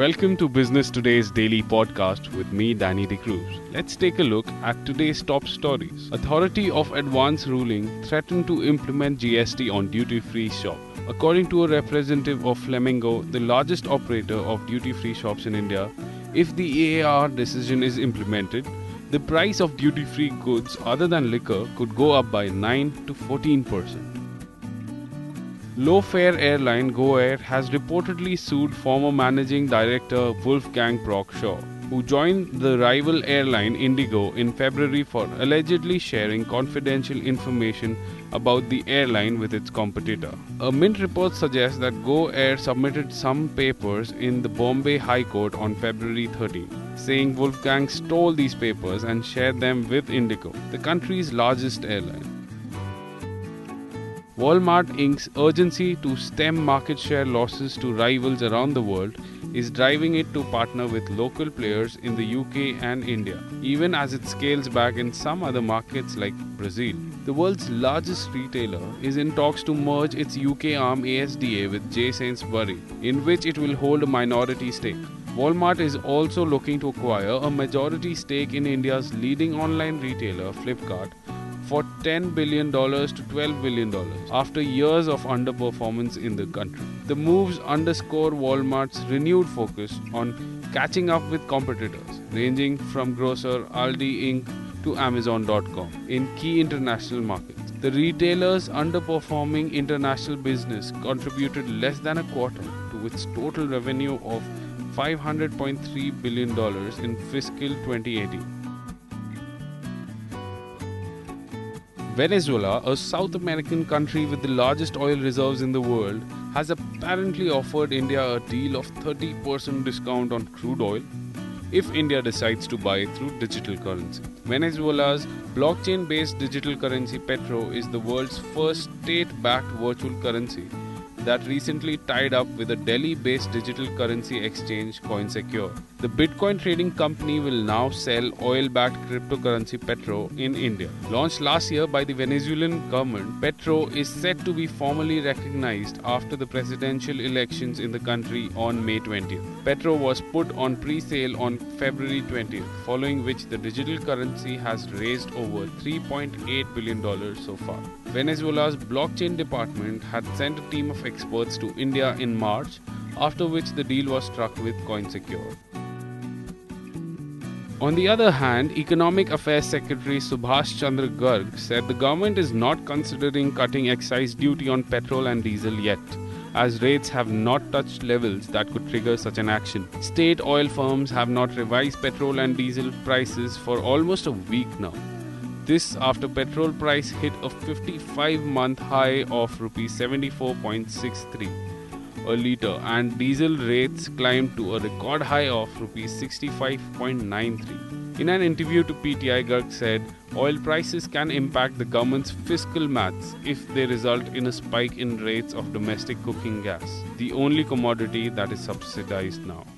Welcome to Business Today's daily podcast with me, Danny D'Cruz. Let's take a look at today's top stories. Authority of Advance ruling threatened to implement GST on duty-free shop. According to a representative of Flamingo, the largest operator of duty-free shops in India, if the EAR decision is implemented, the price of duty-free goods other than liquor could go up by 9 to 14%. Low-fare airline GoAir has reportedly sued former managing director Wolfgang Prock-Shaw, who joined the rival airline Indigo in February for allegedly sharing confidential information about the airline with its competitor. A Mint report suggests that GoAir submitted some papers in the Bombay High Court on February 13, saying Wolfgang stole these papers and shared them with Indigo, the country's largest airline. Walmart Inc.'s urgency to stem market share losses to rivals around the world is driving it to partner with local players in the UK and India, even as it scales back in some other markets like Brazil. The world's largest retailer is in talks to merge its UK arm ASDA with J. Sainsbury, in which it will hold a minority stake. Walmart is also looking to acquire a majority stake in India's leading online retailer Flipkart for $10 billion to $12 billion after years of underperformance in the country. The moves underscore Walmart's renewed focus on catching up with competitors, ranging from grocer Aldi Inc. to Amazon.com in key international markets. The retailer's underperforming international business contributed less than a quarter to its total revenue of $500.3 billion in fiscal 2018. Venezuela, a South American country with the largest oil reserves in the world, has apparently offered India a deal of 30% discount on crude oil if India decides to buy it through digital currency. Venezuela's blockchain-based digital currency Petro is the world's first state-backed virtual currency that recently tied up with a Delhi-based digital currency exchange CoinSecure. The Bitcoin trading company will now sell oil-backed cryptocurrency Petro in India. Launched last year by the Venezuelan government, Petro is set to be formally recognized after the presidential elections in the country on May 20th. Petro was put on pre-sale on February 20th, following which the digital currency has raised over $3.8 billion so far. Venezuela's blockchain department had sent a team of experts to India in March, after which the deal was struck with CoinSecure. On the other hand, Economic Affairs Secretary Subhash Chandra Garg said the government is not considering cutting excise duty on petrol and diesel yet, as rates have not touched levels that could trigger such an action. State oil firms have not revised petrol and diesel prices for almost a week now. This after petrol price hit a 55-month high of Rs 74.63 a litre and diesel rates climbed to a record high of Rs 65.93. In an interview to PTI, Garg said oil prices can impact the government's fiscal maths if they result in a spike in rates of domestic cooking gas, the only commodity that is subsidized now.